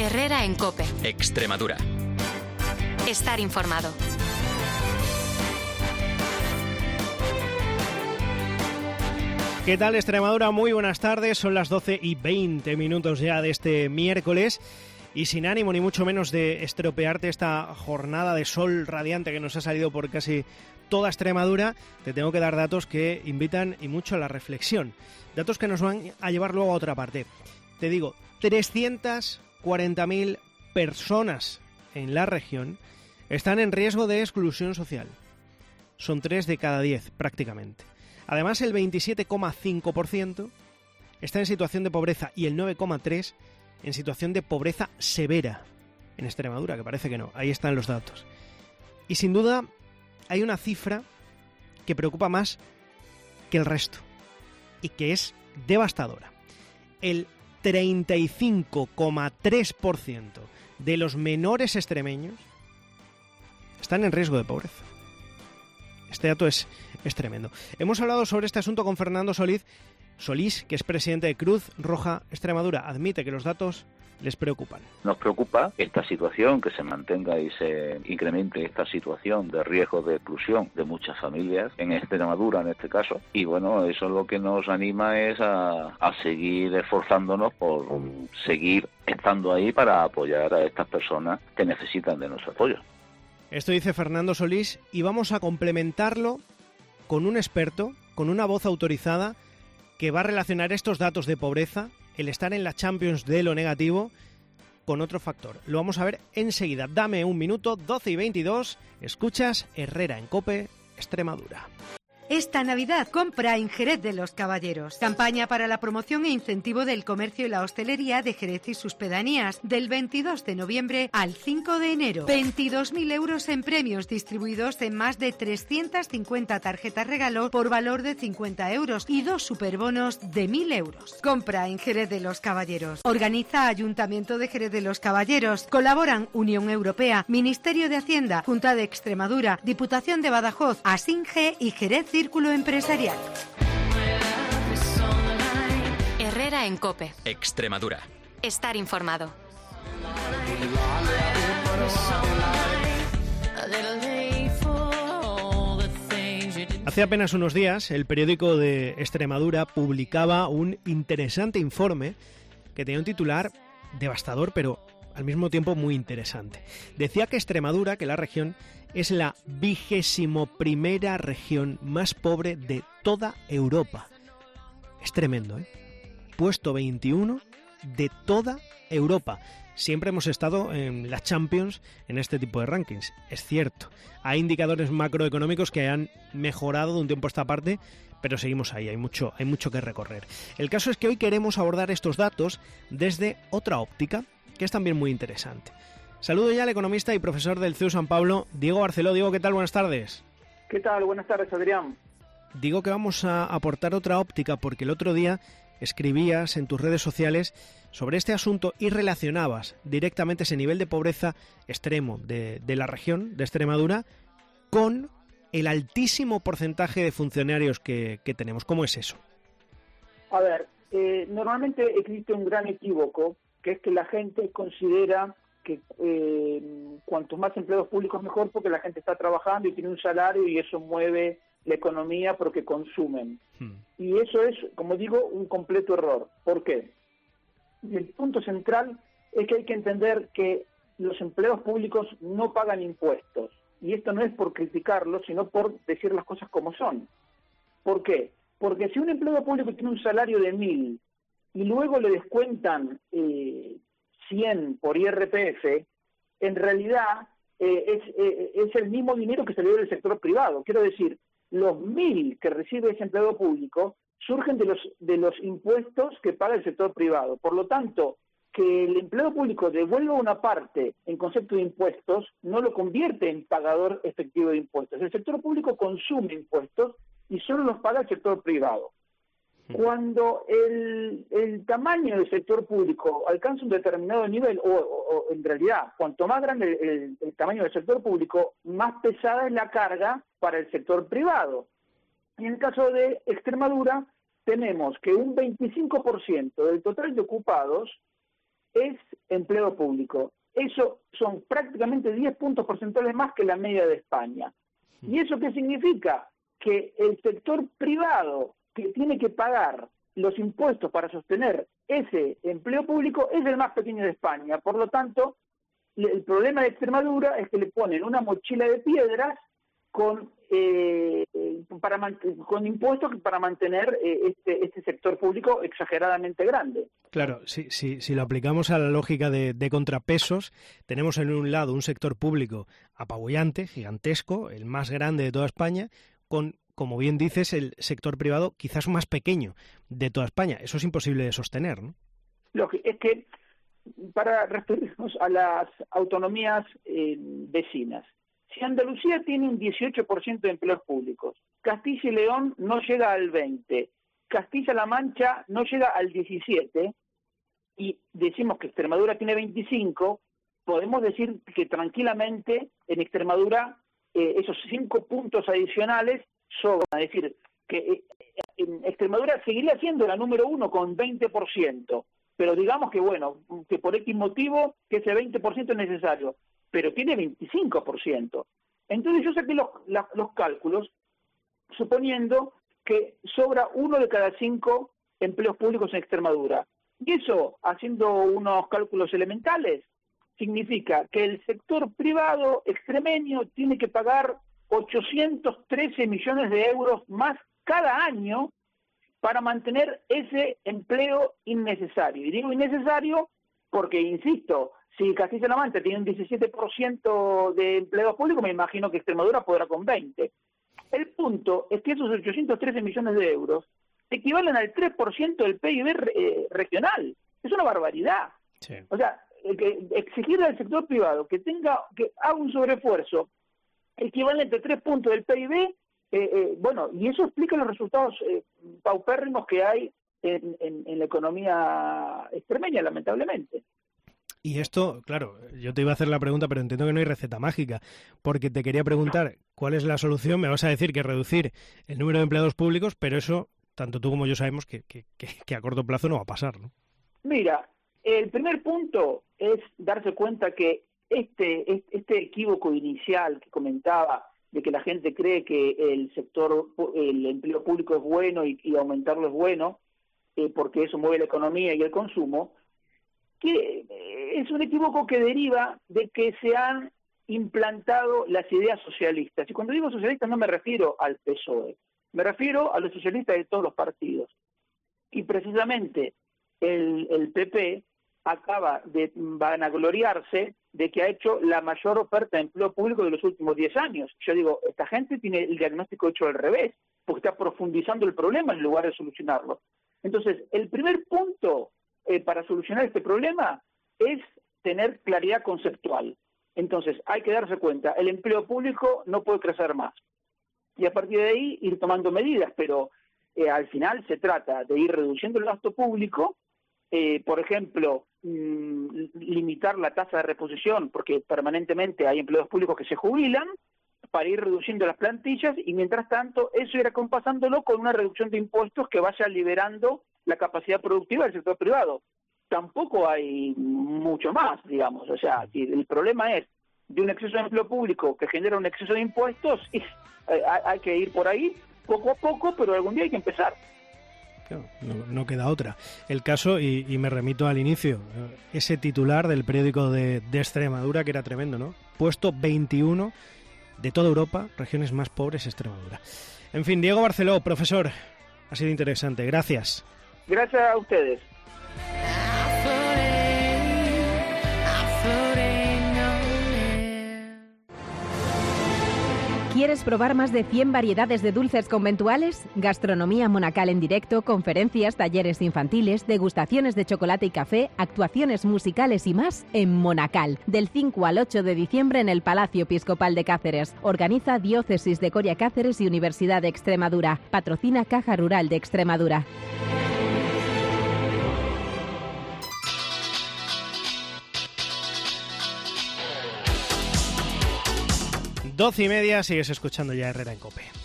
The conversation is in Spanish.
Herrera en COPE. Extremadura. Estar informado. ¿Qué tal, Extremadura? Muy buenas tardes, son las 12:20 ya de este miércoles y sin ánimo ni mucho menos de estropearte esta jornada de sol radiante que nos ha salido por casi toda Extremadura, te tengo que dar datos que invitan y mucho a la reflexión, datos que nos van a llevar luego a otra parte. Te digo, 340.000 personas en la región están en riesgo de exclusión social, son 3 de cada 10 prácticamente. Además, el 27,5% está en situación de pobreza y el 9,3% en situación de pobreza severa en Extremadura, que parece que no. Ahí están los datos. Y sin duda hay una cifra que preocupa más que el resto y que es devastadora. El 35,3% de los menores extremeños están en riesgo de pobreza. Este dato es tremendo. Hemos hablado sobre este asunto con Fernando Solís, que es presidente de Cruz Roja Extremadura. Admite que los datos les preocupan. Nos preocupa esta situación, que se mantenga y se incremente esta situación de riesgo de exclusión de muchas familias, en Extremadura en este caso. Y bueno, eso lo que nos anima es a seguir esforzándonos por seguir estando ahí para apoyar a estas personas que necesitan de nuestro apoyo. Esto dice Fernando Solís y vamos a complementarlo con un experto, con una voz autorizada que va a relacionar estos datos de pobreza, el estar en la Champions de lo negativo, con otro factor. Lo vamos a ver enseguida. Dame un minuto, 12:22, escuchas Herrera en COPE, Extremadura. Esta Navidad compra en Jerez de los Caballeros. Campaña para la promoción e incentivo del comercio y la hostelería de Jerez y sus pedanías, del 22 de noviembre al 5 de enero. 22.000 euros en premios distribuidos en más de 350 tarjetas regalo por valor de 50 euros y 2 superbonos de 1.000 euros. Compra en Jerez de los Caballeros. Organiza Ayuntamiento de Jerez de los Caballeros. Colaboran Unión Europea, Ministerio de Hacienda, Junta de Extremadura, Diputación de Badajoz, Asinge y Jerez Círculo Empresarial. Herrera en COPE. Extremadura. Estar informado. Hace apenas unos días, el periódico de Extremadura publicaba un interesante informe que tenía un titular devastador, pero al mismo tiempo muy interesante. Decía que Extremadura, que la región, es la 21ª región más pobre de toda Europa. Es tremendo, ¿eh? Puesto 21 de toda Europa. Siempre hemos estado en la Champions en este tipo de rankings, es cierto. Hay indicadores macroeconómicos que han mejorado de un tiempo a esta parte, pero seguimos ahí, hay mucho que recorrer. El caso es que hoy queremos abordar estos datos desde otra óptica, que es también muy interesante. Saludo ya al economista y profesor del CEU San Pablo, Diego Barceló. Diego, ¿qué tal? Buenas tardes. ¿Qué tal? Buenas tardes, Adrián. Digo que vamos a aportar otra óptica porque el otro día escribías en tus redes sociales sobre este asunto y relacionabas directamente ese nivel de pobreza extremo de la región de Extremadura con el altísimo porcentaje de funcionarios que tenemos. ¿Cómo es eso? A ver, normalmente existe un gran equívoco, que es que la gente considera que cuantos más empleos públicos mejor, porque la gente está trabajando y tiene un salario y eso mueve la economía porque consumen. Y eso es, como digo, un completo error. ¿Por qué? Y el punto central es que hay que entender que los empleos públicos no pagan impuestos. Y esto no es por criticarlos, sino por decir las cosas como son. ¿Por qué? Porque si un empleado público tiene un salario de 1.000 y luego le descuentan 100 por IRPF, en realidad es el mismo dinero que salió del sector privado. Quiero decir, los 1.000 que recibe ese empleado público surgen de los impuestos que paga el sector privado. Por lo tanto, que el empleado público devuelva una parte en concepto de impuestos no lo convierte en pagador efectivo de impuestos. El sector público consume impuestos y solo los paga el sector privado. Cuando el tamaño del sector público alcanza un determinado nivel, o en realidad, cuanto más grande el tamaño del sector público, más pesada es la carga para el sector privado. En el caso de Extremadura, tenemos que un 25% del total de ocupados es empleo público. Eso son prácticamente 10 puntos porcentuales más que la media de España. ¿Y eso qué significa? Que el sector privado que tiene que pagar los impuestos para sostener ese empleo público es el más pequeño de España. Por lo tanto, el problema de Extremadura es que le ponen una mochila de piedras con impuestos para mantener este sector público exageradamente grande. Claro, si lo aplicamos a la lógica de contrapesos, tenemos en un lado un sector público apabullante, gigantesco, el más grande de toda España, con, como bien dices, el sector privado quizás más pequeño de toda España. Eso es imposible de sostener, ¿no? Es que, para referirnos a las autonomías vecinas, si Andalucía tiene un 18% de empleos públicos, Castilla y León no llega al 20%, Castilla-La Mancha no llega al 17%, y decimos que Extremadura tiene 25%, podemos decir que tranquilamente en Extremadura esos 5 puntos adicionales sobran. Es decir, que Extremadura seguiría siendo la número 1 con 20%, pero digamos que que por X motivo que ese 20% es necesario, pero tiene 25%. Entonces yo saqué los cálculos suponiendo que sobra 1 de cada 5 empleos públicos en Extremadura. Y eso, haciendo unos cálculos elementales, significa que el sector privado extremeño tiene que pagar 813 millones de euros más cada año para mantener ese empleo innecesario. Y digo innecesario porque, insisto, si Castilla-La Mancha tiene un 17% de empleos públicos, me imagino que Extremadura podrá con 20%. El punto es que esos 813 millones de euros equivalen al 3% del PIB regional. Es una barbaridad. Sí. O sea, exigirle al sector privado que haga un sobreesfuerzo equivalente a 3 puntos del PIB, y eso explica los resultados paupérrimos que hay en la economía extremeña, lamentablemente. Y esto, claro, yo te iba a hacer la pregunta, pero entiendo que no hay receta mágica, porque te quería preguntar cuál es la solución. Me vas a decir que reducir el número de empleados públicos, pero eso, tanto tú como yo sabemos que a corto plazo no va a pasar, ¿no? Mira, el primer punto es darse cuenta que este equívoco inicial que comentaba, de que la gente cree que el empleo público es bueno y aumentarlo es bueno, porque eso mueve la economía y el consumo, que es un equívoco que deriva de que se han implantado las ideas socialistas. Y cuando digo socialistas no me refiero al PSOE, me refiero a los socialistas de todos los partidos. Y precisamente el PP acaba de vanagloriarse de que ha hecho la mayor oferta de empleo público de los últimos 10 años. Yo digo, esta gente tiene el diagnóstico hecho al revés, porque está profundizando el problema en lugar de solucionarlo. Entonces, el primer punto para solucionar este problema es tener claridad conceptual. Entonces, hay que darse cuenta, el empleo público no puede crecer más. Y a partir de ahí ir tomando medidas, pero al final se trata de ir reduciendo el gasto público, por ejemplo, limitar la tasa de reposición, porque permanentemente hay empleados públicos que se jubilan, para ir reduciendo las plantillas, y mientras tanto eso ir acompasándolo con una reducción de impuestos que vaya liberando la capacidad productiva del sector privado. Tampoco hay mucho más, digamos. O sea, si el problema es de un exceso de empleo público que genera un exceso de impuestos, hay que ir por ahí poco a poco, pero algún día hay que empezar. Claro, no queda otra. El caso, y me remito al inicio, ese titular del periódico de Extremadura, que era tremendo, ¿no? Puesto 21 de toda Europa, regiones más pobres, Extremadura. En fin, Diego Barceló, profesor, ha sido interesante. Gracias. Gracias a ustedes. ¿Quieres probar más de 100 variedades de dulces conventuales? Gastronomía monacal en directo, conferencias, talleres infantiles, degustaciones de chocolate y café, actuaciones musicales y más en Monacal. Del 5 al 8 de diciembre en el Palacio Episcopal de Cáceres. Organiza Diócesis de Coria Cáceres y Universidad de Extremadura. Patrocina Caja Rural de Extremadura. 12:30, sigues escuchando ya Herrera en COPE.